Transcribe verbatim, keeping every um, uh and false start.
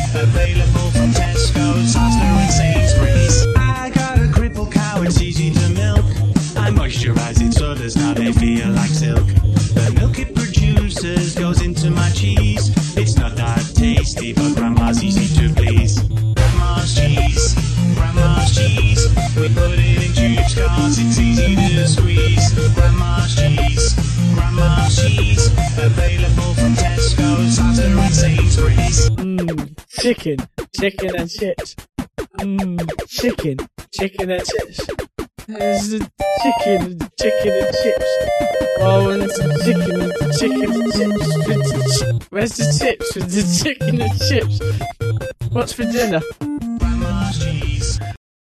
Available from Tesco's, Asda and Sainsbury's. I got a crippled cow, it's easy to milk. I moisturise its udders, now they feel like silk. The milk it produces goes into my cheese. It's not that tasty, but Grandma's easy to please. Grandma's cheese, Grandma's cheese. We put it in tubes cause it's easy to squeeze. Grandma's cheese, Grandma's cheese. Available from Tesco's, Asda and Sainsbury's. Mmm, chicken, chicken and chips. Mmm, chicken, chicken and chips. There's the chicken, chicken and chips. Oh, and it's chicken, chicken and chips. Where's the chips with the chicken and chips? What's for dinner?